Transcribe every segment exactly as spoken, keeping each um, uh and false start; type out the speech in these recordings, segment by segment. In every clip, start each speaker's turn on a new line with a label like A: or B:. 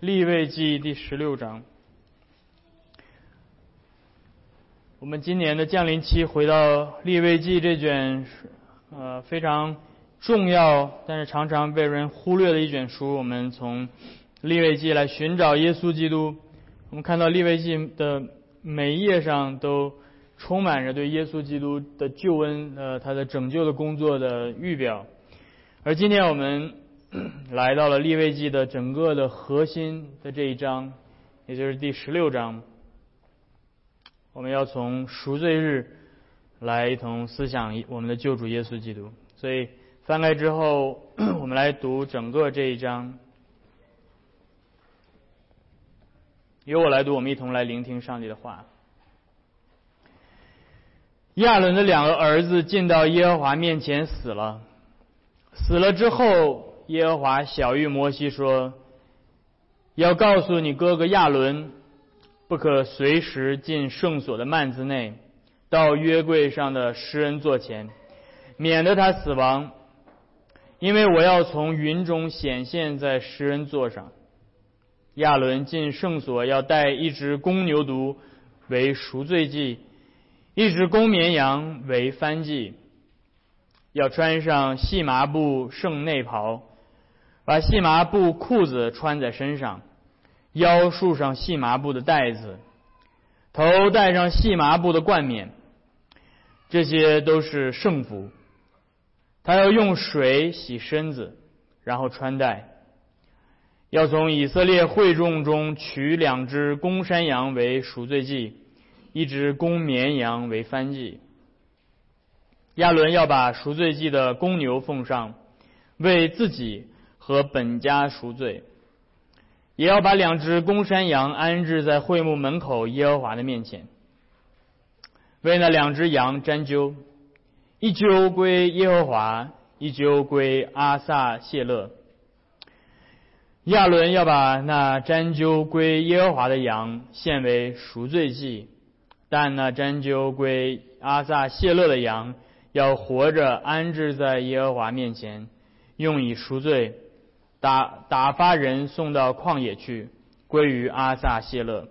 A: 利未记第十六章。我们今年的降临期回到利未记这卷呃非常重要但是常常被人忽略的一卷书，我们从利未记来寻找耶稣基督。我们看到利未记的每一页上都充满着对耶稣基督的救恩呃他的拯救的工作的预表。而今天我们来到了利未记的整个的核心的这一章，也就是第十六章。我们要从赎罪日来一同思想我们的救主耶稣基督。所以翻开之后，我们来读整个这一章。由我来读，我们一同来聆听上帝的话。亚伦的两个儿子进到耶和华面前死了。死了之后，耶和华晓谕摩西说，要告诉你哥哥亚伦，不可随时进圣所的幔子内，到约柜上的施恩座前，免得他死亡，因为我要从云中显现在施恩座上。亚伦进圣所要带一只公牛犊为赎罪祭，一只公绵羊为燔祭，要穿上细麻布圣内袍，把细麻布裤子穿在身上，腰束上细麻布的带子，头戴上细麻布的冠冕，这些都是圣服。他要用水洗身子，然后穿戴。要从以色列会众中取两只公山羊为赎罪祭，一只公绵羊为燔祭。亚伦要把赎罪祭的公牛奉上，为自己和本家赎罪，也要把两只公山羊安置在会幕门口耶和华的面前，为那两只羊沾阄，一阄归耶和华，一阄归阿撒谢勒。亚伦要把那沾阄归耶和华的羊献为赎罪祭，但那沾阄归阿撒谢勒的羊要活着安置在耶和华面前，用以赎罪，打打发人送到旷野去，归于阿撒谢勒。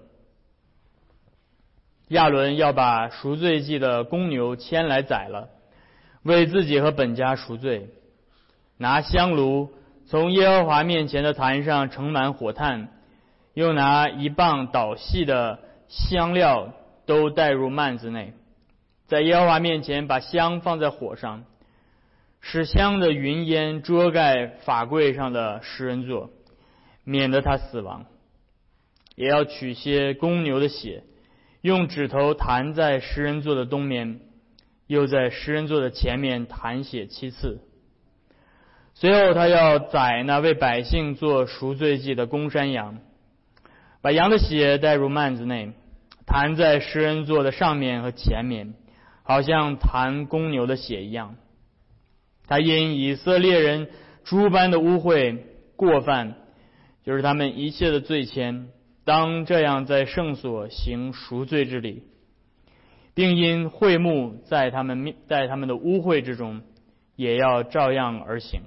A: 亚伦要把赎罪祭的公牛牵来宰了，为自己和本家赎罪，拿香炉从耶和华面前的坛上盛满火炭，又拿一磅捣细的香料都带入幔子内，在耶和华面前把香放在火上，使香的云烟遮盖法柜上的施恩座，免得他死亡。也要取些公牛的血，用指头弹在施恩座的东面，又在施恩座的前面弹血七次。随后他要宰那为百姓做赎罪祭的公山羊，把羊的血带入幔子内，弹在施恩座的上面和前面，好像弹公牛的血一样。他因以色列人诸般的污秽过犯，就是他们一切的罪愆，当这样在圣所行赎罪之礼，并因会幕在他们在他们的污秽之中，也要照样而行。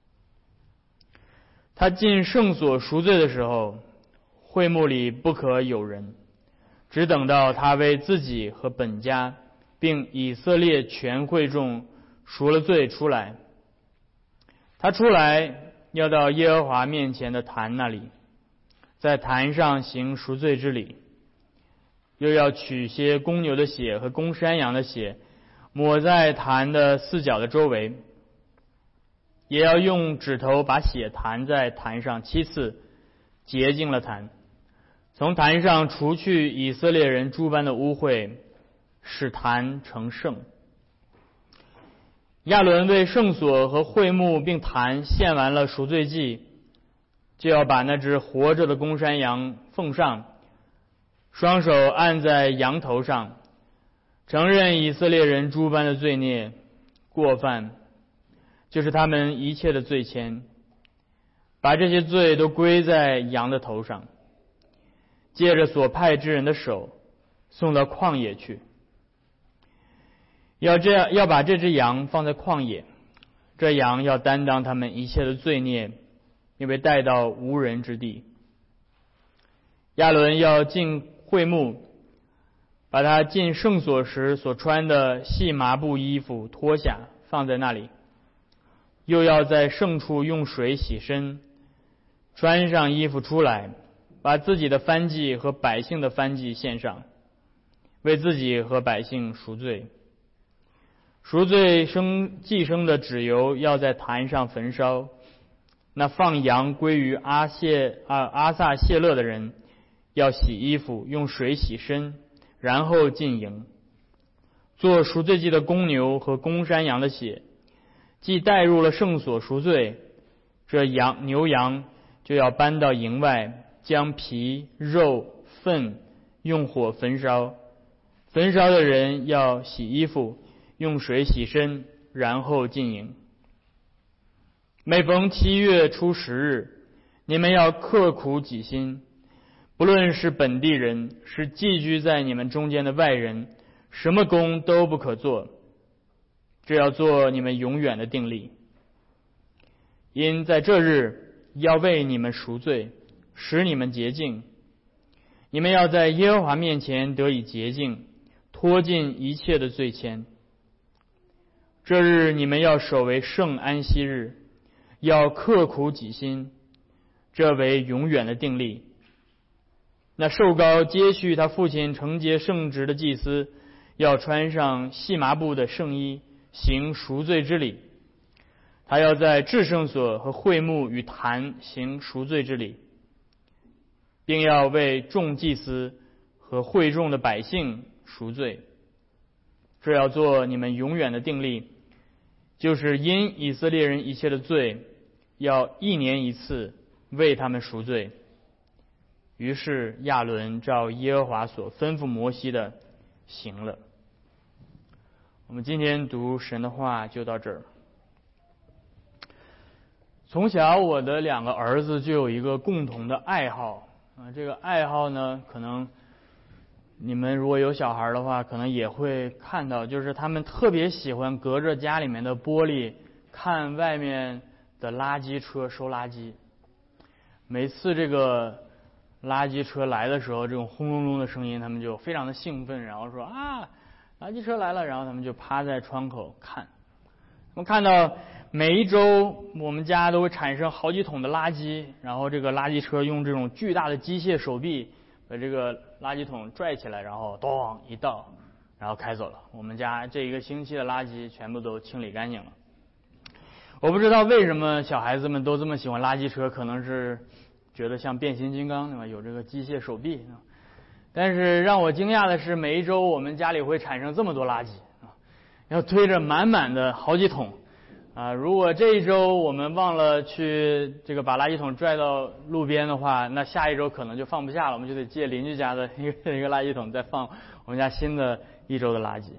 A: 他进圣所赎罪的时候，会幕里不可有人，只等到他为自己和本家并以色列全会众赎了罪出来。他出来要到耶和华面前的坛那里，在坛上行赎罪之礼，又要取些公牛的血和公山羊的血，抹在坛的四角的周围，也要用指头把血弹在坛上七次，洁净了坛，从坛上除去以色列人诸般的污秽，使坛成圣。亚伦为圣所和会幕并坛献完了赎罪祭，就要把那只活着的公山羊奉上，双手按在羊头上，承认以色列人诸般的罪孽过犯，就是他们一切的罪愆，把这些罪都归在羊的头上，借着所派之人的手送到旷野去。要这样，要把这只羊放在旷野，这羊要担当他们一切的罪孽，因为带到无人之地。 亚伦要进会幕，把他进圣所时所穿的细麻布衣服脱下，放在那里，又要在圣处用水洗身，穿上衣服出来，把自己的燔祭和百姓的燔祭献上，为自己和百姓赎罪。赎罪生祭生的脂油要在坛上焚烧。那放羊归于阿谢啊阿撒谢勒的人，要洗衣服，用水洗身，然后进营。做赎罪祭的公牛和公山羊的血，既带入了圣所赎罪，这羊牛羊就要搬到营外，将皮肉粪用火焚烧。焚烧的人要洗衣服，用水洗身，然后进营。每逢七月初十日，你们要刻苦己心，不论是本地人，是寄居在你们中间的外人，什么工都不可做，这要做你们永远的定例。因在这日要为你们赎罪，使你们洁净。你们要在耶和华面前得以洁净，脱尽一切的罪愆。这日你们要守为圣安息日，要刻苦己心，这为永远的定例。那受膏接续他父亲承接圣职的祭司，要穿上细麻布的圣衣，行赎罪之礼。他要在至圣所和会幕与坛行赎罪之礼，并要为众祭司和会众的百姓赎罪。这要做你们永远的定例，就是因以色列人一切的罪，要一年一次为他们赎罪。于是亚伦照耶和华所吩咐摩西的行了。我们今天读神的话就到这儿。从小我的两个儿子就有一个共同的爱好啊，这个爱好呢，可能你们如果有小孩的话，可能也会看到，就是他们特别喜欢隔着家里面的玻璃看外面的垃圾车收垃圾。每次这个垃圾车来的时候，这种轰隆隆的声音，他们就非常的兴奋，然后说啊，垃圾车来了，然后他们就趴在窗口看。我们看到每一周我们家都会产生好几桶的垃圾，然后这个垃圾车用这种巨大的机械手臂把这个垃圾桶拽起来，然后咚一倒，然后开走了。我们家这一个星期的垃圾全部都清理干净了。我不知道为什么小孩子们都这么喜欢垃圾车，可能是觉得像变形金刚对吧，有这个机械手臂。但是让我惊讶的是，每一周我们家里会产生这么多垃圾啊，要推着满满的好几桶啊。如果这一周我们忘了去这个把垃圾桶拽到路边的话，那下一周可能就放不下了，我们就得借邻居家的一个一个垃圾桶再放我们家新的一周的垃圾。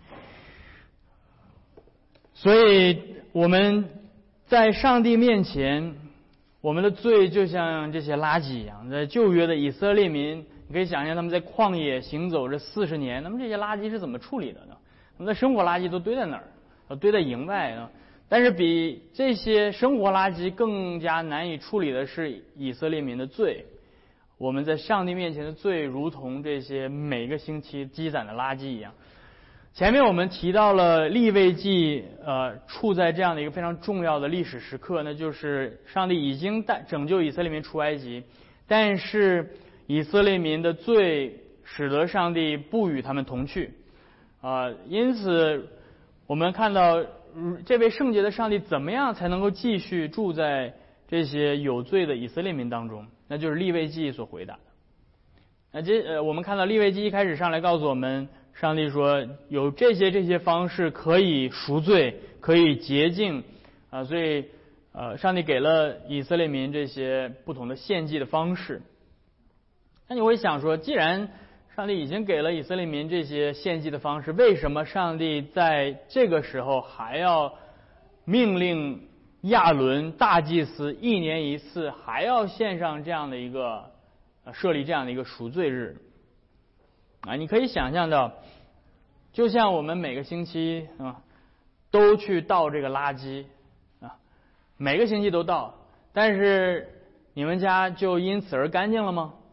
A: 所以我们在上帝面前，我们的罪就像这些垃圾一样。在旧约的以色列民，你可以想象他们在旷野行走这四十年，那么这些垃圾是怎么处理的呢？他们的生活垃圾都堆在哪儿？堆在营外呢？但是比这些生活垃圾更加难以处理的是以色列民的罪。我们在上帝面前的罪，如同这些每个星期积攒的垃圾一样。前面我们提到了利未记，呃，处在这样的一个非常重要的历史时刻，那就是上帝已经带拯救以色列民出埃及，但是以色列民的罪使得上帝不与他们同去，啊、呃，因此我们看到这位圣洁的上帝怎么样才能够继续住在这些有罪的以色列民当中？那就是利未记所回答的。那这呃，我们看到利未记一开始上来告诉我们，上帝说有这些这些方式可以赎罪，可以洁净啊，所以呃，上帝给了以色列民这些不同的献祭的方式。那你会想说，既然上帝已经给了以色列民这些献祭的方式，为什么上帝在这个时候还要命令亚伦大祭司一年一次还要献上这样的一个设立这样的一个赎罪日啊？你可以想象到，就像我们每个星期啊都去倒这个垃圾啊，每个星期都倒，但是你们家就因此而干净了吗？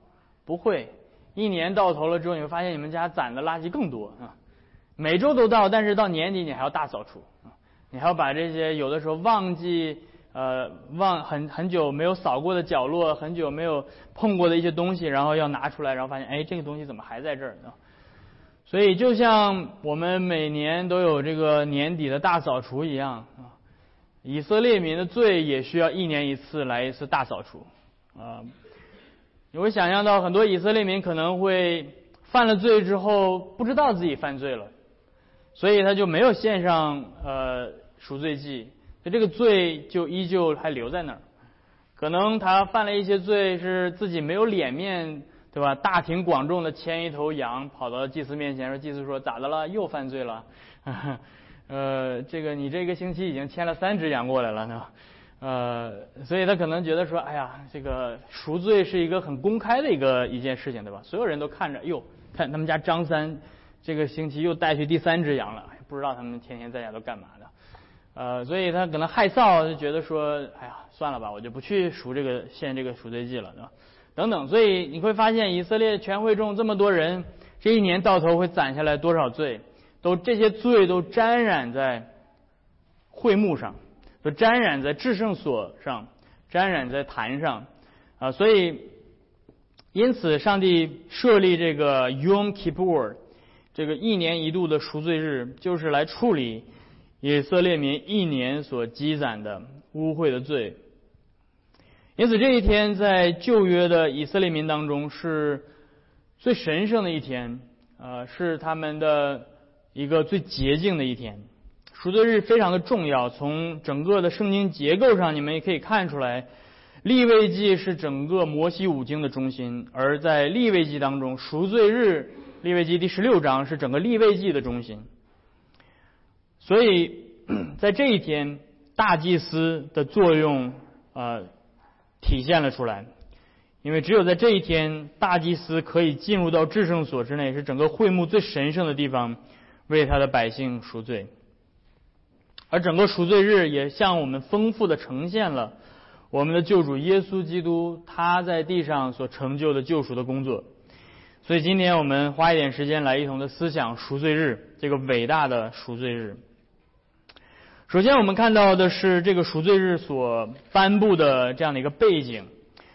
A: 不会，一年到头了之后，你会发现你们家攒的垃圾更多啊。每周都到，但是到年底你还要大扫除啊，你还要把这些有的时候忘记呃忘很很久没有扫过的角落，很久没有碰过的一些东西，然后要拿出来，然后发现哎这个东西怎么还在这儿呢？所以就像我们每年都有这个年底的大扫除一样啊，以色列民的罪也需要一年一次来一次大扫除啊。你会想象到很多以色列民可能会犯了罪之后不知道自己犯罪了，所以他就没有献上呃赎罪祭，所以这个罪就依旧还留在那儿。可能他犯了一些罪是自己没有脸面，对吧？大庭广众的牵一头羊跑到祭司面前说，祭司说咋的了？又犯罪了？呃，这个你这个星期已经牵了三只羊过来了呢。呃，所以他可能觉得说，哎呀，这个赎罪是一个很公开的一个一件事情，对吧？所有人都看着，哟，看他们家张三这个星期又带去第三只羊了，不知道他们天天在家都干嘛的。呃，所以他可能害臊，就觉得说，哎呀，算了吧，我就不去赎这个献这个赎罪祭了，对吧？等等，所以你会发现以色列全会众这么多人，这一年到头会攒下来多少罪，都这些罪都沾染在会幕上，都沾染在至圣所上，沾染在坛上啊，所以因此上帝设立这个 Yom Kippur 这个一年一度的赎罪日，就是来处理以色列民一年所积攒的污秽的罪。因此这一天在旧约的以色列民当中是最神圣的一天，呃，是他们的一个最洁净的一天。赎罪日非常的重要，从整个的圣经结构上你们也可以看出来，利未记是整个摩西五经的中心，而在利未记当中，赎罪日利未记第十六章是整个利未记的中心。所以在这一天大祭司的作用呃体现了出来，因为只有在这一天大祭司可以进入到至圣所之内，是整个会幕最神圣的地方，为他的百姓赎罪。而整个赎罪日也向我们丰富的呈现了我们的救主耶稣基督他在地上所成就的救赎的工作。所以今天我们花一点时间来一同的思想赎罪日，这个伟大的赎罪日。首先我们看到的是这个赎罪日所颁布的这样的一个背景。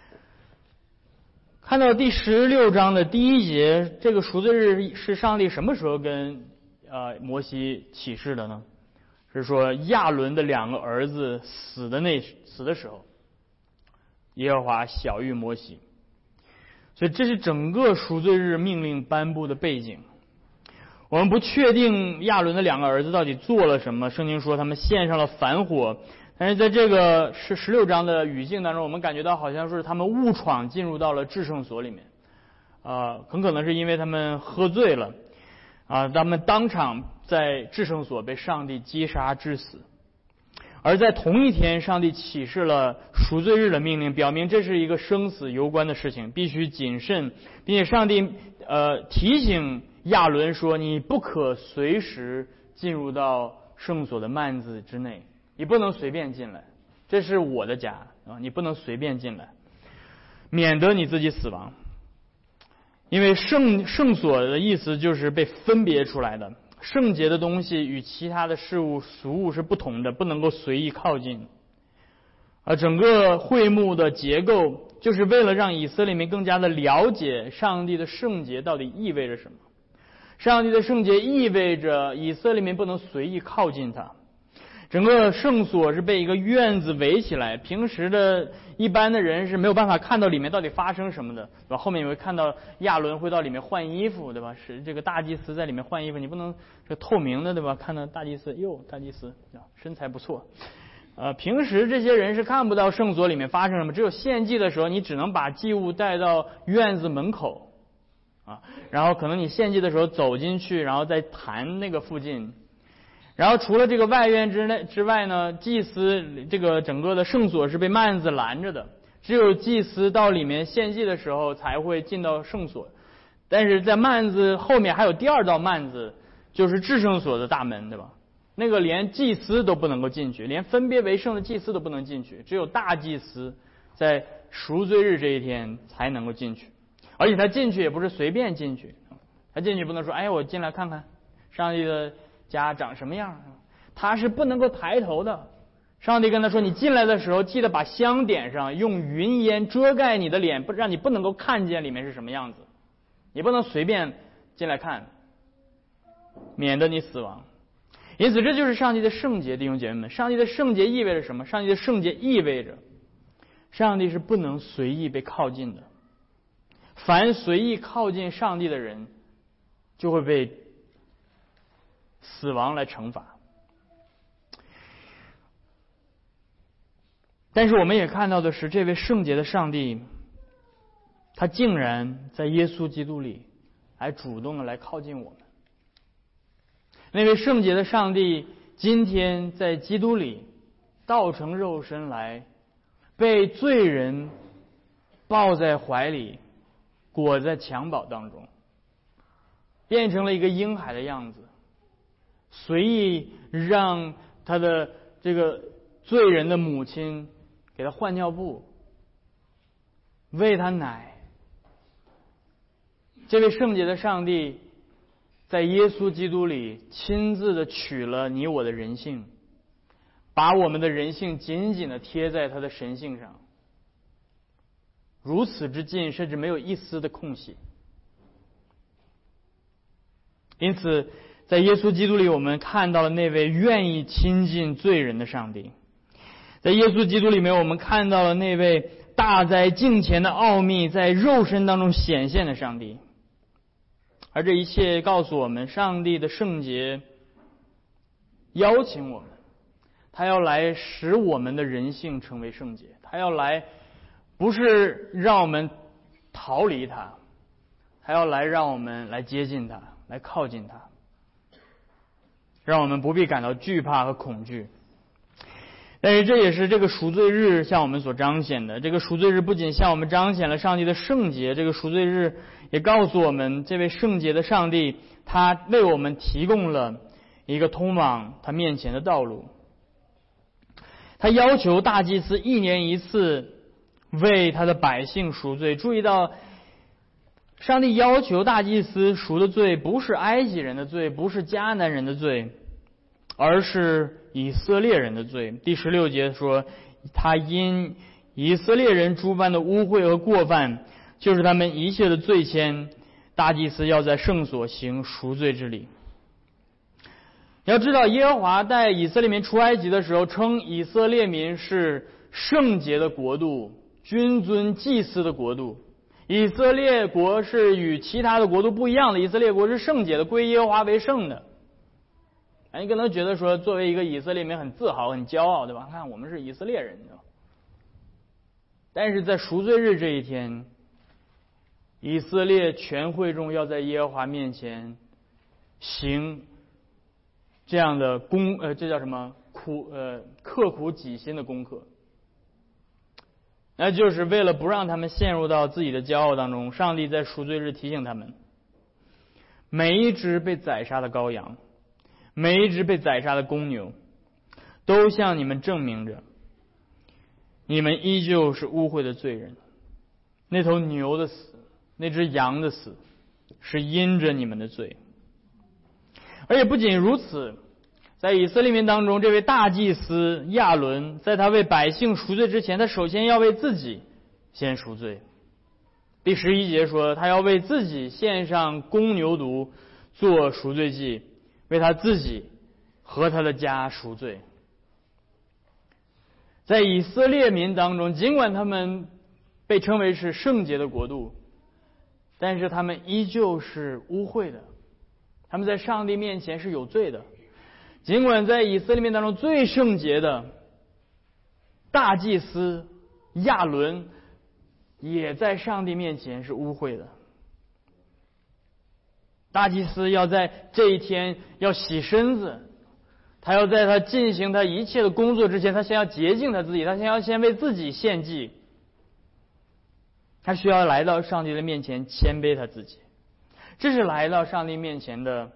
A: 看到第十六章的第一节，这个赎罪日是上帝什么时候跟呃摩西启示的呢？是说亚伦的两个儿子死的那死的时候，耶和华晓谕摩西。所以这是整个赎罪日命令颁布的背景。我们不确定亚伦的两个儿子到底做了什么，圣经说他们献上了燔火，但是在这个是十六章的语境当中，我们感觉到好像是他们误闯进入到了至圣所里面，啊、呃，很可能是因为他们喝醉了，啊、呃，他们当场在至圣所被上帝击杀致死。而在同一天，上帝启示了赎罪日的命令，表明这是一个生死攸关的事情，必须谨慎，并且上帝呃提醒亚伦说，你不可随时进入到圣所的幔子之内，你不能随便进来，这是我的家啊，你不能随便进来，免得你自己死亡。因为圣圣所的意思就是被分别出来的，圣洁的东西与其他的事物俗物是不同的，不能够随意靠近。而整个会幕的结构就是为了让以色列民更加的了解上帝的圣洁到底意味着什么。上帝的圣洁意味着以色列民不能随意靠近它。整个圣所是被一个院子围起来，平时的一般的人是没有办法看到里面到底发生什么的，对吧？后面也会看到亚伦会到里面换衣服，对吧？是这个大祭司在里面换衣服，你不能这透明的，对吧？看到大祭司，哟，大祭司身材不错。呃，平时这些人是看不到圣所里面发生什么，只有献祭的时候，你只能把祭物带到院子门口啊，然后可能你献祭的时候走进去，然后在坛那个附近。然后除了这个外院之内之外呢，祭司这个整个的圣所是被幔子拦着的，只有祭司到里面献祭的时候才会进到圣所。但是在幔子后面还有第二道幔子，就是至圣所的大门，对吧？那个连祭司都不能够进去，连分别为圣的祭司都不能进去，只有大祭司在赎罪日这一天才能够进去。 而且他进去也不是随便进去，他进去不能说，哎，我进来看看上帝的家长什么样，他是不能够抬头的。上帝跟他说，你进来的时候记得把香点上，用云烟遮盖你的脸，不让你不能够看见里面是什么样子，你不能随便进来看，免得你死亡。因此这就是上帝的圣洁，弟兄姐妹们。上帝的圣洁意味着什么？上帝的圣洁意味着上帝是不能随意被靠近的，凡随意靠近上帝的人就会被死亡来惩罚。但是我们也看到的是，这位圣洁的上帝他竟然在耶稣基督里还主动的来靠近我们。那位圣洁的上帝今天在基督里道成肉身来，被罪人抱在怀里，裹在襁褓当中，变成了一个婴孩的样子，随意让他的这个罪人的母亲给他换尿布，喂他奶。这位圣洁的上帝在耶稣基督里亲自的取了你我的人性，把我们的人性紧紧的贴在他的神性上，如此之近，甚至没有一丝的空隙。因此在耶稣基督里，我们看到了那位愿意亲近罪人的上帝。在耶稣基督里面，我们看到了那位大在敬虔的奥秘在肉身当中显现的上帝。而这一切告诉我们，上帝的圣洁邀请我们，他要来使我们的人性成为圣洁，他要来不是让我们逃离他，他要来让我们来接近他，来靠近他，让我们不必感到惧怕和恐惧。但是这也是这个赎罪日向我们所彰显的。这个赎罪日不仅向我们彰显了上帝的圣洁，这个赎罪日也告诉我们，这位圣洁的上帝他为我们提供了一个通往他面前的道路。他要求大祭司一年一次为他的百姓赎罪。注意到上帝要求大祭司赎的罪不是埃及人的罪，不是迦南人的罪，而是以色列人的罪。第十六节说，他因以色列人诸般的污秽和过犯，就是他们一切的罪愆，大祭司要在圣所行赎罪之礼。要知道，耶和华带以色列民出埃及的时候，称以色列民是圣洁的国度，君尊祭司的国度。以色列国是与其他的国度不一样的，以色列国是圣洁的，归耶和华为圣的。你可能觉得说，作为一个以色列民很自豪、很骄傲，对吧？看我们是以色列人，对吧？但是在赎罪日这一天，以色列全会众要在耶和华面前行这样的功，呃，这叫什么苦呃刻苦己心的功课。那就是为了不让他们陷入到自己的骄傲当中，上帝在赎罪日提醒他们，每一只被宰杀的羔羊，每一只被宰杀的公牛，都向你们证明着，你们依旧是污秽的罪人。那头牛的死，那只羊的死，是因着你们的罪。而且不仅如此，在以色列民当中，这位大祭司亚伦，在他为百姓赎罪之前，他首先要为自己先赎罪。第十一节说，他要为自己献上公牛犊做赎罪祭，为他自己和他的家赎罪。在以色列民当中，尽管他们被称为是圣洁的国度，但是他们依旧是污秽的，他们在上帝面前是有罪的。尽管在以色列民当中最圣洁的大祭司亚伦也在上帝面前是污秽的。大祭司要在这一天要洗身子，他要在他进行他一切的工作之前，他先要洁净他自己，他先要先为自己献祭，他需要来到上帝的面前谦卑他自己。这是来到上帝面前的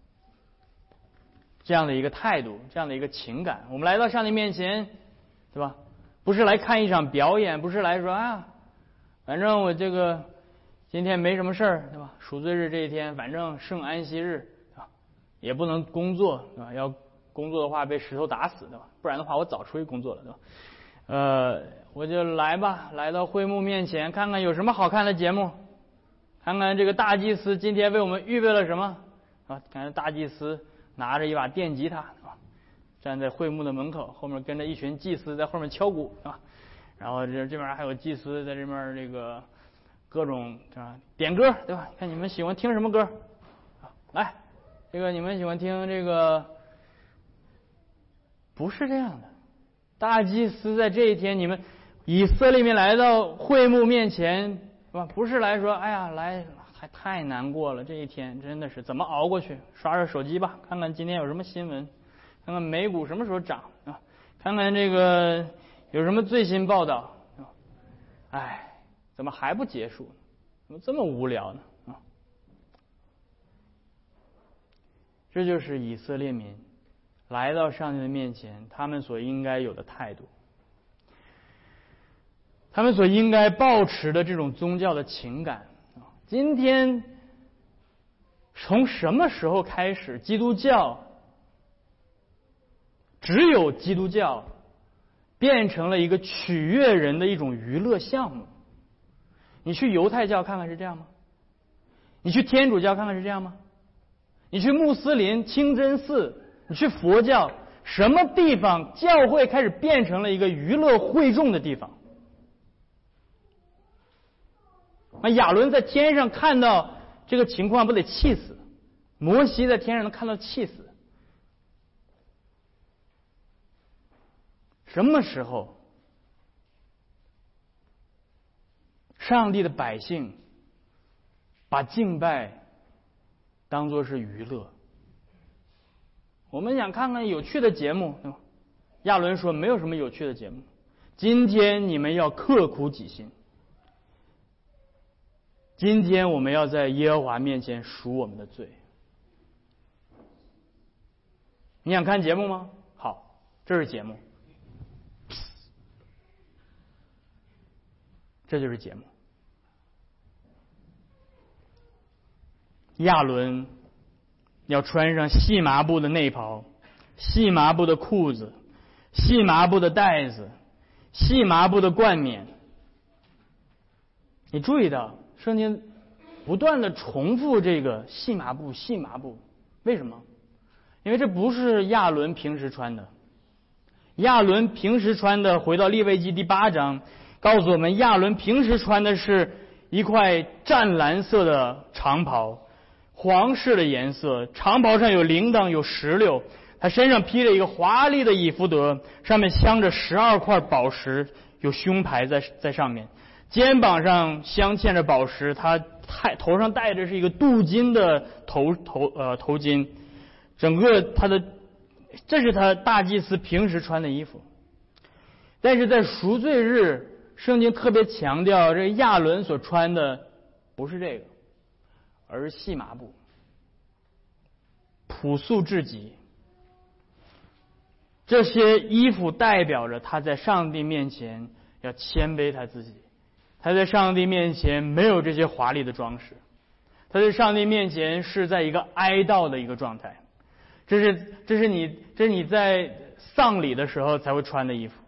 A: 这样的一个态度，这样的一个情感。我们来到上帝面前，对吧？不是来看一场表演，不是来说啊，反正我这个今天没什么事儿，对吧？赎罪日这一天，反正圣安息日，对吧？也不能工作，对吧？要工作的话被石头打死，对吧？不然的话我早出去工作了，对吧？呃，我就来吧，来到会幕面前，看看有什么好看的节目，看看这个大祭司今天为我们预备了什么啊？看看大祭司拿着一把电吉他，啊，站在会幕的门口，后面跟着一群祭司在后面敲鼓，啊，然后这这边还有祭司在这边这个各种啊点歌，对吧？看你们喜欢听什么歌啊？来，这个你们喜欢听这个？不是这样的，大祭司在这一天，你们以色列民来到会幕面前，是吧？不是来说，哎呀，来还太难过了，这一天真的是怎么熬过去？刷刷手机吧，看看今天有什么新闻，看看美股什么时候涨啊？看看这个有什么最新报道啊？哎，怎么还不结束？怎么这么无聊呢？啊，这就是以色列民来到上帝的面前，他们所应该有的态度，他们所应该抱持的这种宗教的情感。今天从什么时候开始，基督教只有基督教变成了一个取悦人的一种娱乐项目？你去犹太教看看是这样吗？你去天主教看看是这样吗？你去穆斯林清真寺，你去佛教，什么地方教会开始变成了一个娱乐会众的地方？那亚伦在天上看到这个情况，不得气死？摩西在天上能看到气死？什么时候上帝的百姓把敬拜当作是娱乐？我们想看看有趣的节目，亚伦说没有什么有趣的节目，今天你们要刻苦己心，今天我们要在耶和华面前赎我们的罪。你想看节目吗？好，这是节目，这就是节目。亚伦要穿上细麻布的内袍，细麻布的裤子，细麻布的带子，细麻布的冠冕。你注意到圣经不断的重复这个细麻布细麻布，为什么？因为这不是亚伦平时穿的。亚伦平时穿的，回到利未记第八章告诉我们，亚伦平时穿的是一块湛蓝色的长袍，皇室的颜色，长袍上有铃铛有石榴，他身上披了一个华丽的以弗得，上面镶着十二块宝石，有胸牌在在上面，肩膀上镶嵌着宝石，他太头上戴着是一个镀金的头头呃头巾，整个他的这是他大祭司平时穿的衣服。但是在赎罪日，圣经特别强调，这亚伦所穿的不是这个，而是细麻布，朴素至极。这些衣服代表着他在上帝面前要谦卑他自己，他在上帝面前没有这些华丽的装饰，他在上帝面前是在一个哀悼的一个状态。这是这是你这是你在丧礼的时候才会穿的衣服。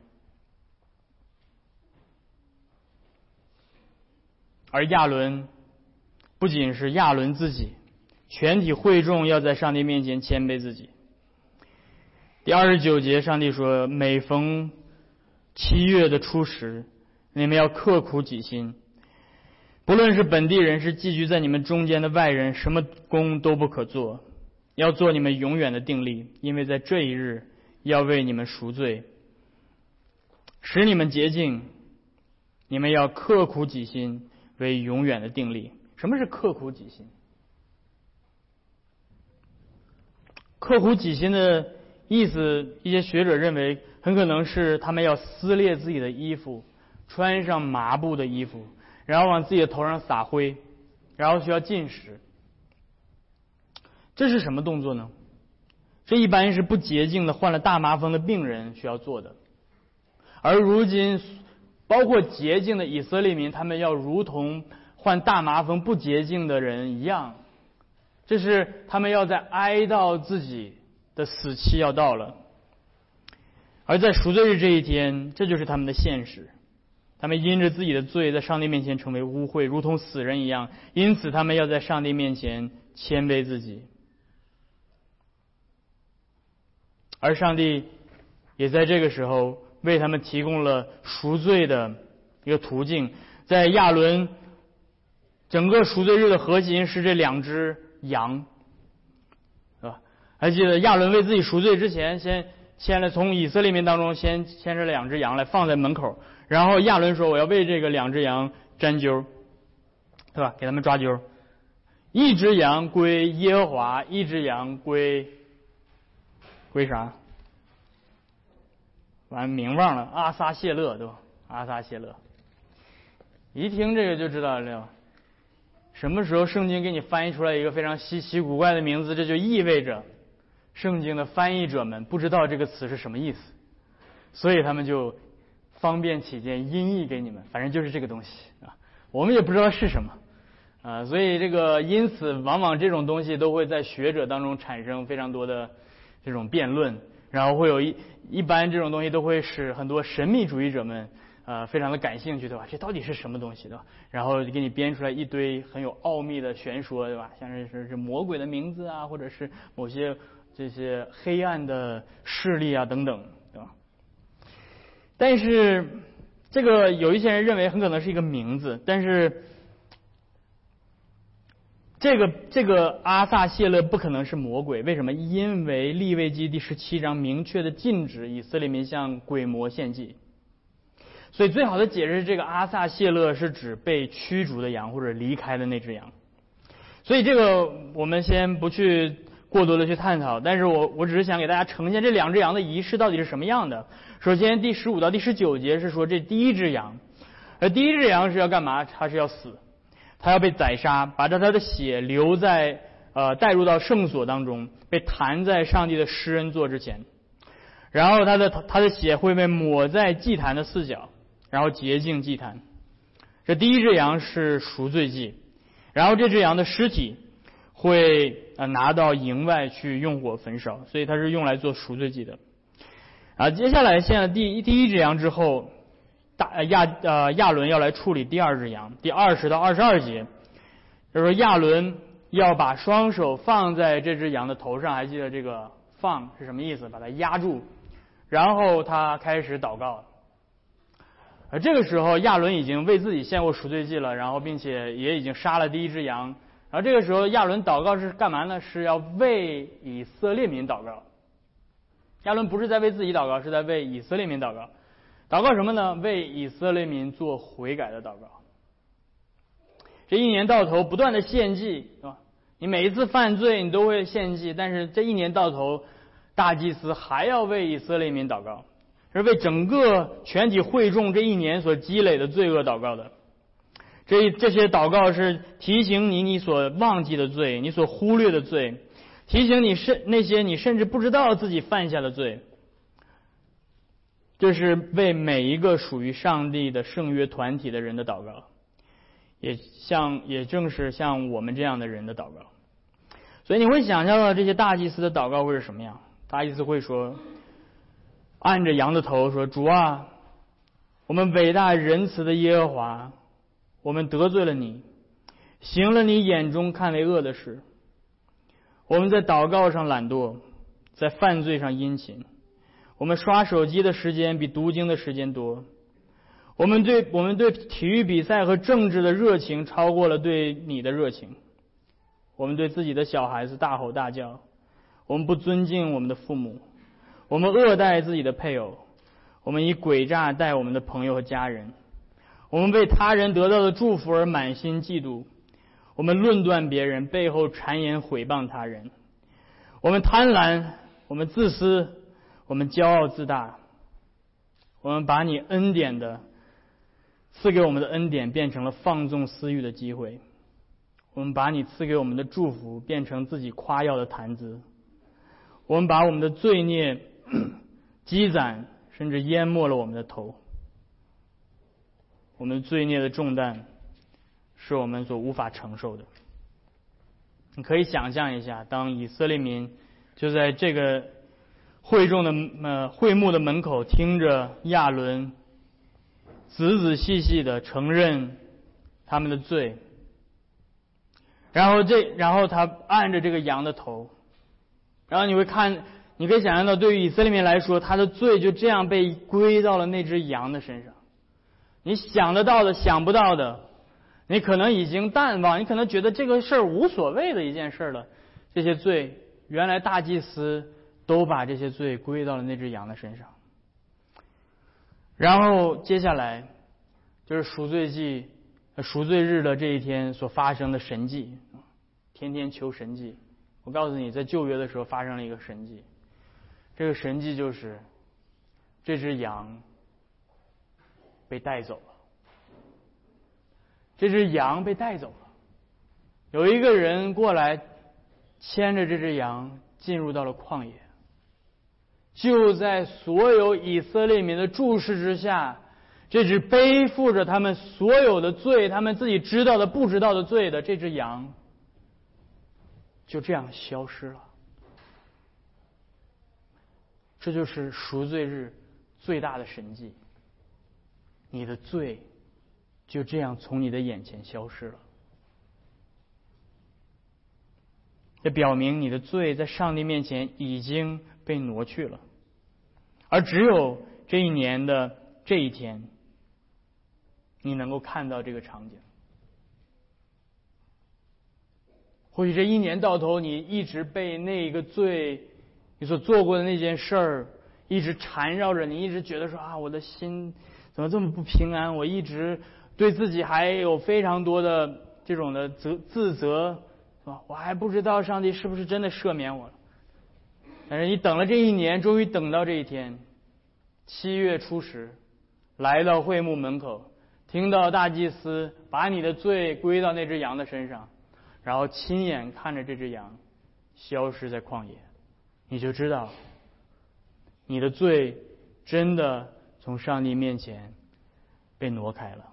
A: 而亚伦不仅是亚伦自己，全体会众要在上帝面前谦卑自己。第二十九节，上帝说：每逢七月的初十，你们要刻苦己心，不论是本地人是寄居在你们中间的外人，什么工都不可做，要做你们永远的定力，因为在这一日要为你们赎罪，使你们洁净。你们要刻苦己心，为永远的定力。什么是刻苦己心？刻苦己心的意思，一些学者认为很可能是他们要撕裂自己的衣服，穿上麻布的衣服，然后往自己的头上撒灰，然后需要禁食。这是什么动作呢？这一般是不洁净的患了大麻风的病人需要做的。而如今包括洁净的以色列民，他们要如同患大麻风不洁净的人一样，这是他们要在哀悼自己的死期要到了。而在赎罪日这一天，这就是他们的现实。他们因着自己的罪在上帝面前成为污秽，如同死人一样，因此他们要在上帝面前谦卑自己。而上帝也在这个时候为他们提供了赎罪的一个途径。在亚伦整个赎罪日的核心是这两只羊，是吧？还记得亚伦为自己赎罪之前，先牵了从以色列民当中先牵着两只羊来放在门口，然后亚伦说：“我要为这个两只羊沾阄，对吧？给他们抓阄，一只羊归耶和华，一只羊归归啥？完名忘了，阿撒谢勒，对吧？阿撒谢勒。一听这个就知道了，什么时候圣经给你翻译出来一个非常稀奇古怪的名字，这就意味着圣经的翻译者们不知道这个词是什么意思，所以他们就方便起见音译给你们，反正就是这个东西啊，我们也不知道是什么啊，所以这个因此往往这种东西都会在学者当中产生非常多的这种辩论，然后会有一一般这种东西都会使很多神秘主义者们呃非常的感兴趣，对吧？这到底是什么东西，对吧？然后给你编出来一堆很有奥秘的玄说，对吧？像是是是魔鬼的名字啊，或者是某些这些黑暗的势力啊等等，对吧？但是这个有一些人认为很可能是一个名字，但是这个这个阿撒谢勒不可能是魔鬼，为什么？因为利未记第十七章明确的禁止以色列民向鬼魔献祭，所以最好的解释是这个阿撒谢勒是指被驱逐的羊或者离开的那只羊。所以这个我们先不去过多的去探讨，但是我我只是想给大家呈现这两只羊的仪式到底是什么样的。首先第十五到第十九节是说这第一只羊，而第一只羊是要干嘛？它是要死，它要被宰杀，把它的血流在呃带入到圣所当中，被弹在上帝的施恩座之前，然后它的它的血会被抹在祭坛的四角，然后洁净祭坛。这第一只羊是赎罪祭，然后这只羊的尸体会呃拿到营外去用火焚烧，所以它是用来做赎罪祭的。啊，接下来现在第一第一只羊之后，大亚呃亚伦要来处理第二只羊，第二十到二十二节，就是说亚伦要把双手放在这只羊的头上，还记得这个放是什么意思？把它压住，然后他开始祷告。而这个时候亚伦已经为自己献过赎罪祭了，然后并且也已经杀了第一只羊。然后这个时候亚伦祷告是干嘛呢？是要为以色列民祷告。亚伦不是在为自己祷告，是在为以色列民祷告。祷告什么呢？为以色列民做悔改的祷告。这一年到头不断的献祭，是吧？你每一次犯罪你都会献祭，但是这一年到头大祭司还要为以色列民祷告，是为整个全体会众这一年所积累的罪恶祷告的。这这些祷告是提醒你你所忘记的罪，你所忽略的罪，提醒你甚那些你甚至不知道自己犯下的罪。这是为每一个属于上帝的圣约团体的人的祷告，也像也正是像我们这样的人的祷告。所以你会想象到这些大祭司的祷告会是什么样？大祭司会说，按着羊的头说：主啊，我们伟大仁慈的耶和华，我们得罪了你，行了你眼中看为恶的事。我们在祷告上懒惰，在犯罪上殷勤，我们刷手机的时间比读经的时间多，我们对我们对体育比赛和政治的热情超过了对你的热情，我们对自己的小孩子大吼大叫，我们不尊敬我们的父母，我们恶待自己的配偶，我们以诡诈待我们的朋友和家人，我们为他人得到的祝福而满心嫉妒，我们论断别人，背后谗言毁谤他人，我们贪婪，我们自私，我们骄傲自大，我们把你恩典的赐给我们的恩典变成了放纵私欲的机会，我们把你赐给我们的祝福变成自己夸耀的谈资，我们把我们的罪孽积攒，甚至淹没了我们的头。我们罪孽的重担是我们所无法承受的。你可以想象一下，当以色列民就在这个会众的呃会幕的门口，听着亚伦仔仔细细的承认他们的罪，然后这然后他按着这个羊的头，然后你会看，你可以想象到，对于以色列民来说，他的罪就这样被归到了那只羊的身上。你想得到的，想不到的，你可能已经淡忘，你可能觉得这个事儿无所谓的一件事了。这些罪，原来大祭司都把这些罪归到了那只羊的身上。然后接下来就是赎罪祭、赎罪日的这一天所发生的神迹，天天求神迹。我告诉你，在旧约的时候发生了一个神迹，这个神迹就是这只羊被带走了。这只羊被带走了，有一个人过来牵着这只羊进入到了旷野。就在所有以色列民的注视之下，这只背负着他们所有的罪，他们自己知道的不知道的罪的这只羊就这样消失了。这就是赎罪日最大的神迹，你的罪就这样从你的眼前消失了。这表明你的罪在上帝面前已经被挪去了，而只有这一年的这一天，你能够看到这个场景。或许这一年到头，你一直被那个罪，你所做过的那件事儿一直缠绕着你，一直觉得说啊，我的心怎么这么不平安？我一直对自己还有非常多的这种的责自责，是吧？我还不知道上帝是不是真的赦免我了。但是你等了这一年，终于等到这一天，七月初十，来到会幕门口，听到大祭司把你的罪归到那只羊的身上，然后亲眼看着这只羊消失在旷野，你就知道你的罪真的从上帝面前被挪开了。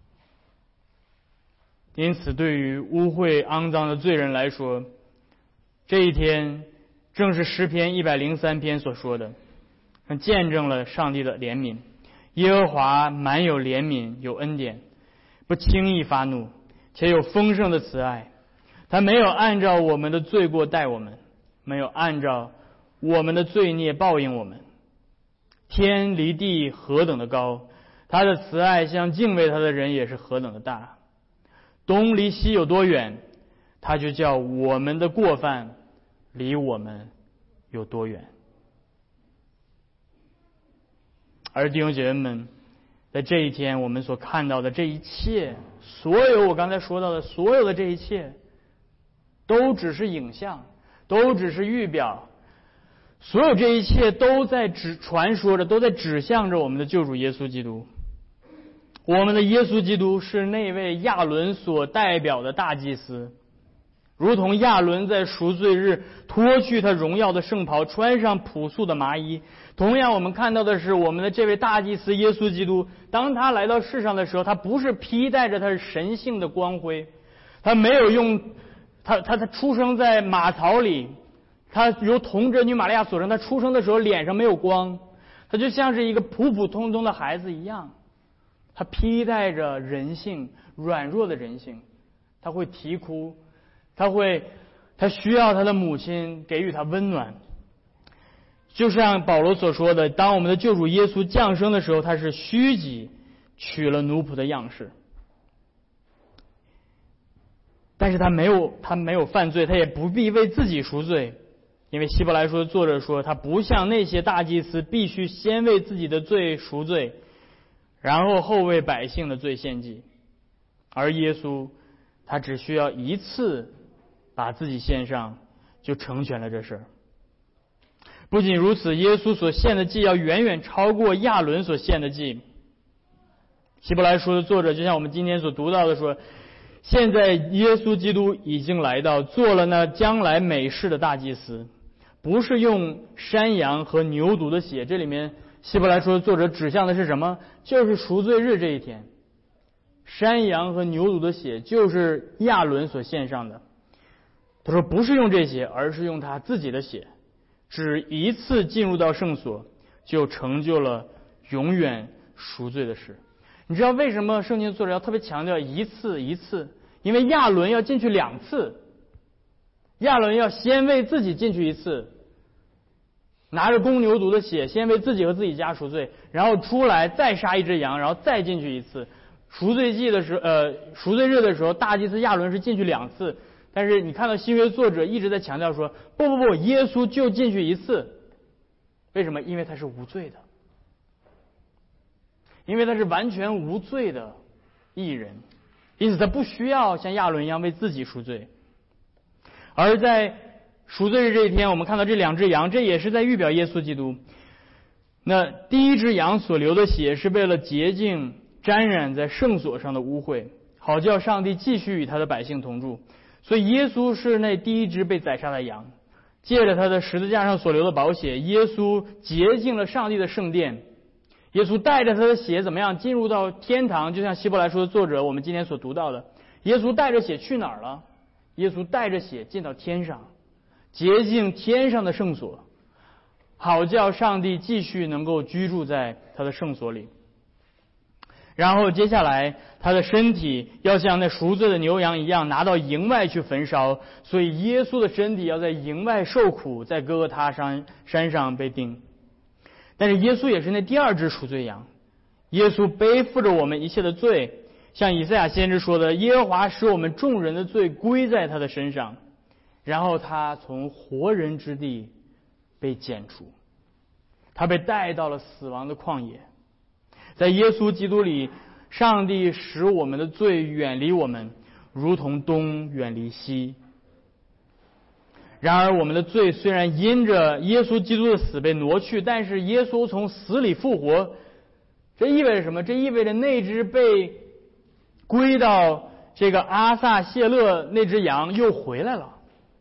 A: 因此，对于污秽肮脏的罪人来说，这一天正是诗篇一百零三篇所说的，见证了上帝的怜悯。耶和华满有怜悯，有恩典，不轻易发怒，且有丰盛的慈爱。他没有按照我们的罪过待我们，没有按照我们的罪孽报应我们。天离地何等的高，他的慈爱向敬畏他的人也是何等的大。东离西有多远，他就叫我们的过犯离我们有多远。而弟兄姐妹们，在这一天我们所看到的这一切，所有我刚才说到的所有的这一切，都只是影像，都只是预表，所有这一切都在指传说着，都在指向着我们的救主耶稣基督。我们的耶稣基督是那位亚伦所代表的大祭司，如同亚伦在赎罪日脱去他荣耀的圣袍，穿上朴素的麻衣，同样我们看到的是我们的这位大祭司耶稣基督，当他来到世上的时候，他不是披戴着他是神性的光辉，他没有用他他他出生在马槽里，他由童贞女玛利亚所生，他出生的时候脸上没有光，他就像是一个普普通通的孩子一样，他披戴着人性，软弱的人性，他会啼哭，他会他需要他的母亲给予他温暖。就像保罗所说的，当我们的救主耶稣降生的时候，他是虚己，取了奴仆的样式，但是他没有他没有犯罪，他也不必为自己赎罪，因为希伯来书的作者说，他不像那些大祭司必须先为自己的罪赎罪，然后后为百姓的罪献祭，而耶稣他只需要一次把自己献上，就成全了这事儿。不仅如此，耶稣所献的祭要远远超过亚伦所献的祭。希伯来书的作者就像我们今天所读到的说，现在耶稣基督已经来到，做了那将来美事的大祭司，不是用山羊和牛犊的血。这里面希伯来书的作者指向的是什么？就是赎罪日这一天。 山羊和牛犊的血就是亚伦所献上的。他说不是用这些，而是用他自己的血，只一次进入到圣所，就成就了永远赎罪的事。你知道为什么圣经作者要特别强调一次一次？因为亚伦要进去两次，亚伦要先为自己进去一次，拿着公牛犊的血先为自己和自己家赎罪，然后出来再杀一只羊，然后再进去一次。赎罪祭的时候，呃，赎罪日的时候，大祭司亚伦是进去两次。但是你看到新约作者一直在强调说，不不不，耶稣就进去一次。为什么？因为他是无罪的，因为他是完全无罪的义人，因此他不需要像亚伦一样为自己赎罪。而在赎罪日这一天，我们看到这两只羊，这也是在预表耶稣基督。那第一只羊所流的血是为了洁净沾染在圣所上的污秽，好叫上帝继续与他的百姓同住。所以耶稣是那第一只被宰杀的羊，借着他的十字架上所流的宝血，耶稣洁净了上帝的圣殿。耶稣带着他的血怎么样进入到天堂？就像希伯来书的作者我们今天所读到的，耶稣带着血去哪儿了？耶稣带着血进到天上，洁净天上的圣所，好叫上帝继续能够居住在他的圣所里。然后接下来他的身体要像那赎罪的牛羊一样拿到营外去焚烧，所以耶稣的身体要在营外受苦，在哥哥他山山上被钉。但是耶稣也是那第二只赎罪羊，耶稣背负着我们一切的罪，像以赛亚先知说的，耶和华使我们众人的罪归在他的身上，然后他从活人之地被剪除，他被带到了死亡的旷野。在耶稣基督里，上帝使我们的罪远离我们，如同东远离西。然而我们的罪虽然因着耶稣基督的死被挪去，但是耶稣从死里复活，这意味着什么？这意味着那只被归到这个阿撒谢勒那只羊又回来了，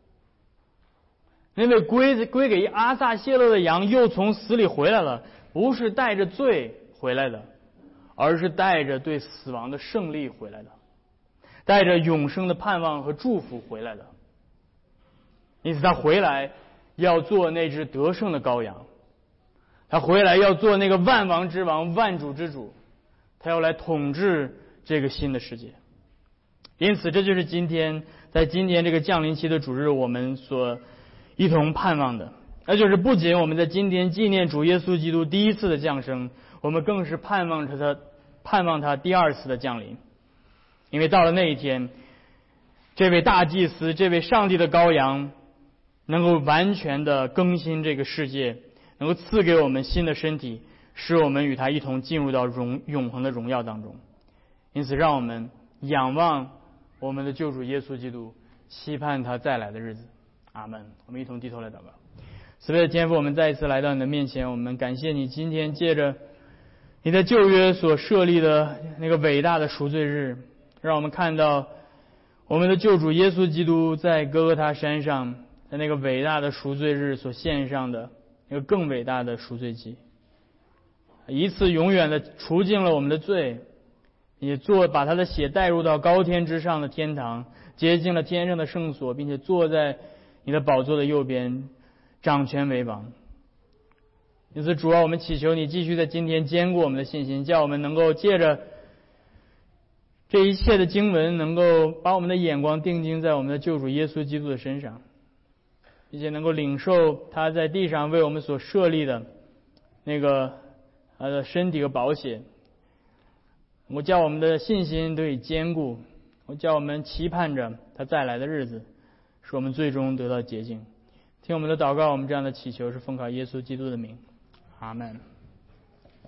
A: 那位归归给阿撒谢勒的羊又从死里回来了，不是带着罪回来的，而是带着对死亡的胜利回来的，带着永生的盼望和祝福回来的。因此他回来要做那只得胜的羔羊，他回来要做那个万王之王、万主之主，他要来统治这个新的世界。因此这就是今天在今天这个降临期的主日我们所一同盼望的，那就是不仅我们在今天纪念主耶稣基督第一次的降生，我们更是盼望着他盼望他第二次的降临。因为到了那一天，这位大祭司，这位上帝的羔羊能够完全的更新这个世界，能够赐给我们新的身体，使我们与他一同进入到荣永恒的荣耀当中。因此让我们仰望我们的救主耶稣基督，期盼他再来的日子。阿们。我们一同低头来祷告。慈悲的天父，我们再一次来到你的面前，我们感谢你今天借着你在旧约所设立的那个伟大的赎罪日，让我们看到我们的救主耶稣基督在哥哥他山上，在那个伟大的赎罪日所献上的那个更伟大的赎罪祭，一次永远的除尽了我们的罪，也做把他的血带入到高天之上的天堂，洁净了天上的圣所，并且坐在你的宝座的右边，掌权为王。因此主啊，我们祈求你继续在今天坚固我们的信心，叫我们能够借着这一切的经文，能够把我们的眼光定睛在我们的救主耶稣基督的身上，并且能够领受他在地上为我们所设立的那个他的身体和宝血。我叫我们的信心得以坚固，我叫我们期盼着他再来的日子，使我们最终得到洁净。听我们的祷告，我们这样的祈求是奉靠耶稣基督的名，阿们。